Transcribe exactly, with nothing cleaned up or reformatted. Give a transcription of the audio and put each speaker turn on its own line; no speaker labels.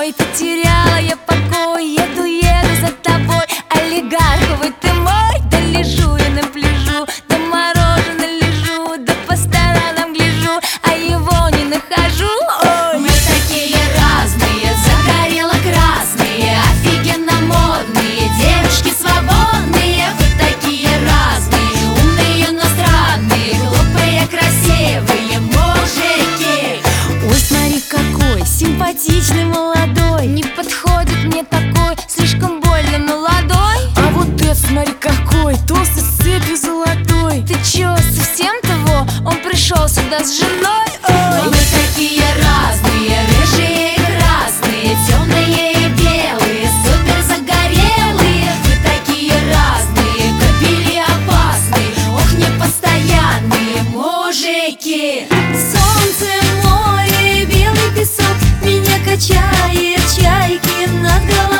Ой, потеряла я покой, еду, еду за тобой. Олигарховый ты мой, да лежу я на пляжу, да мороженое лежу, да по сторонам гляжу, а его не нахожу. Ой,
мы такие разные, загорело-красные, офигенно модные, девушки свободные. Вы такие разные, умные, но странные, глупые, красивые мужики.
ой, смотри какой симпатичный молодой, не подходит мне такой, слишком больно молодой.
А вот это смотри какой, толстый с цепью золотой.
Ты чё, совсем того? Он пришел сюда с женой. Ой,
мы такие разные, рыжие и красные, темные и белые, супер загорелые. Вы такие разные, кобели опасные, ох, непостоянные мужики.
солнце, море, белый песок, меня качает, чайки над головой.